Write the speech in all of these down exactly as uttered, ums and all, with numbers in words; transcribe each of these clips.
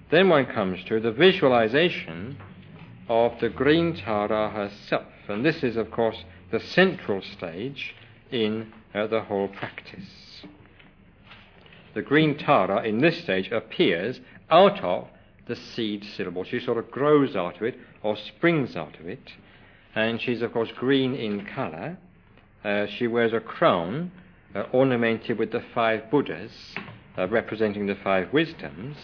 then one comes to the visualization of the green Tara herself. And this is, of course, the central stage in uh, the whole practice. The green Tara in this stage appears out of the seed syllable. She sort of grows out of it or springs out of it. And she's, of course, green in colour. Uh, she wears a crown uh, ornamented with the five Buddhas, uh, representing the five wisdoms.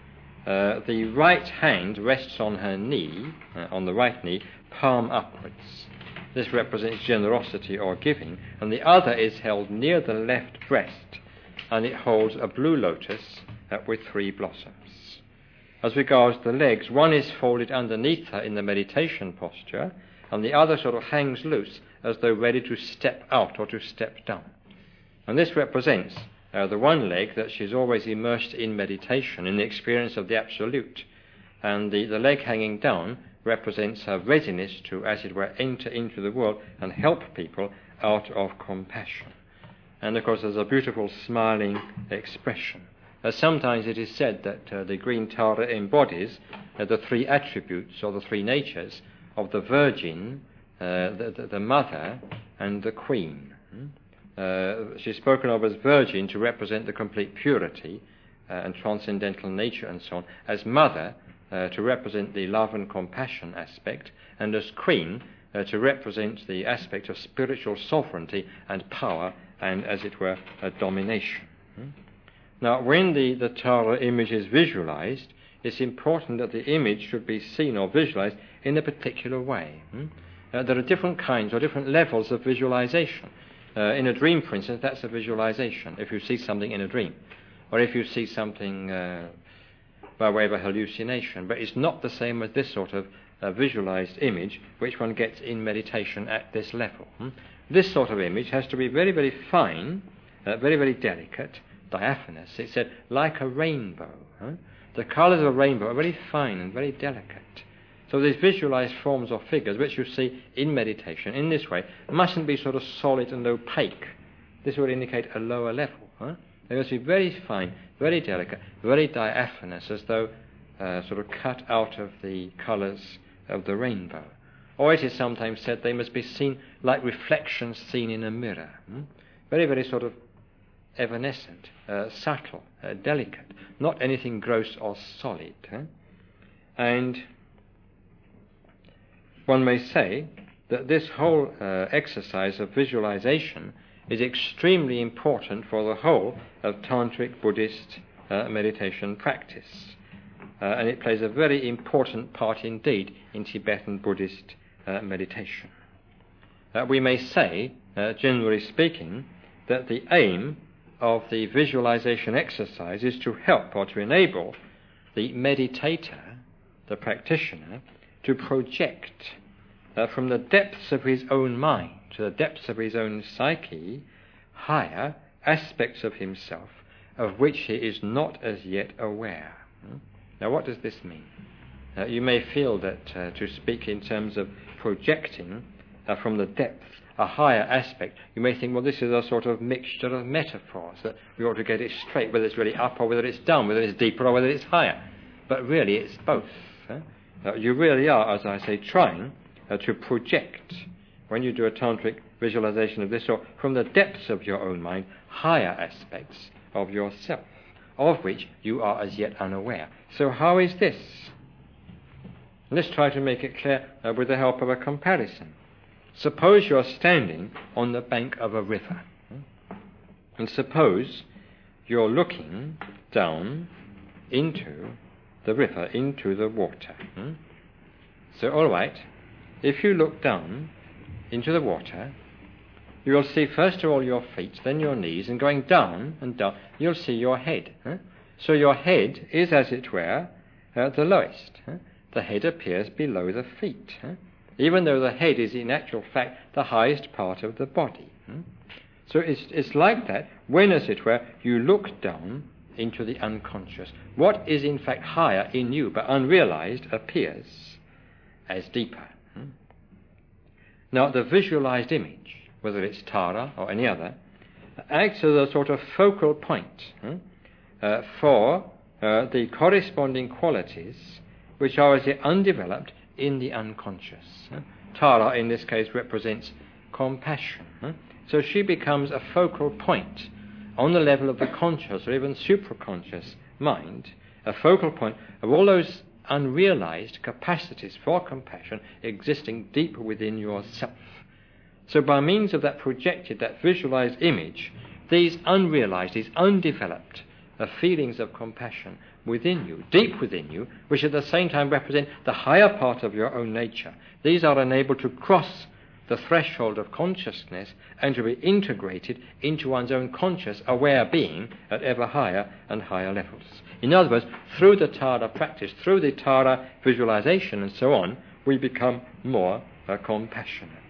Uh, the right hand rests on her knee, uh, on the right knee, palm upwards. This represents generosity or giving, and the other is held near the left breast, and it holds a blue lotus uh, with three blossoms. As regards the legs, one is folded underneath her in the meditation posture, and the other sort of hangs loose as though ready to step out or to step down. And this represents uh, the one leg that she's always immersed in meditation, in the experience of the Absolute, and the, the leg hanging down represents her readiness to, as it were, enter into the world and help people out of compassion. And of course there's a beautiful smiling expression. Uh, sometimes it is said that uh, the green Tara embodies uh, the three attributes or the three natures of the Virgin, uh, the, the, the Mother, and the Queen. Uh, she's spoken of as Virgin to represent the complete purity uh, and transcendental nature and so on, as Mother uh, to represent the love and compassion aspect, and as Queen uh, to represent the aspect of spiritual sovereignty and power and, as it were, a domination. Now, when the, the Tara image is visualized, it's important that the image should be seen or visualized in a particular way. Uh, there are different kinds or different levels of visualization. Uh, in a dream, for instance, that's a visualization, if you see something in a dream, or if you see something uh, by way of a hallucination. But it's not the same as this sort of uh, visualized image, which one gets in meditation at this level. Hmm? This sort of image has to be very, very fine, uh, very, very delicate, diaphanous. It said, like a rainbow. Huh? The colours of a rainbow are very fine and very delicate. So these visualized forms or figures, which you see in meditation in this way, mustn't be sort of solid and opaque. This would indicate a lower level. Huh? They must be very fine, very delicate, very diaphanous, as though uh, sort of cut out of the colours of the rainbow. Or it is sometimes said they must be seen like reflections seen in a mirror. Hmm? Very, very sort of evanescent, uh, subtle, uh, delicate, not anything gross or solid. Huh? And one may say that this whole uh, exercise of visualization is extremely important for the whole of Tantric Buddhist uh, meditation practice. Uh, and it plays a very important part indeed in Tibetan Buddhist uh, meditation. Uh, we may say, uh, generally speaking, that the aim of the visualization exercise is to help or to enable the meditator, the practitioner, to project uh, from the depths of his own mind to the depths of his own psyche higher aspects of himself of which he is not as yet aware. Now, what does this mean? Uh, you may feel that uh, to speak in terms of projecting uh, from the depths a higher aspect, you may think, well, this is a sort of mixture of metaphors, that we ought to get it straight, whether it's really up or whether it's down, whether it's deeper or whether it's higher. But really, it's both. Huh? Uh, you really are, as I say, trying uh, to project, when you do a tantric visualization of this sort, from the depths of your own mind, higher aspects of yourself, of which you are as yet unaware. So how is this? Let's try to make it clear uh, with the help of a comparison. Suppose you're standing on the bank of a river, and suppose you're looking down into the river, into the water. So, all right, if you look down into the water, you'll see first of all your feet, then your knees, and going down and down, you'll see your head. So your head is, as it were, uh, the lowest. The head appears below the feet, even though the head is in actual fact the highest part of the body. So it's, it's like that when, as it were, you look down into the unconscious. What is in fact higher in you but unrealized appears as deeper. Now, the visualized image, whether it's Tara or any other, acts as a sort of focal point uh, for uh, the corresponding qualities which are as yet undeveloped in the unconscious. Uh, Tara in this case represents compassion. Uh, so she becomes a focal point on the level of the conscious or even supraconscious mind, a focal point of all those unrealized capacities for compassion existing deep within yourself. So by means of that projected, that visualized image, these unrealized, these undeveloped uh, feelings of compassion within you, deep within you, which at the same time represent the higher part of your own nature, these are enabled to cross the threshold of consciousness and to be integrated into one's own conscious, aware being at ever higher and higher levels. In other words, through the Tara practice, through the Tara visualization and so on, we become more uh, compassionate.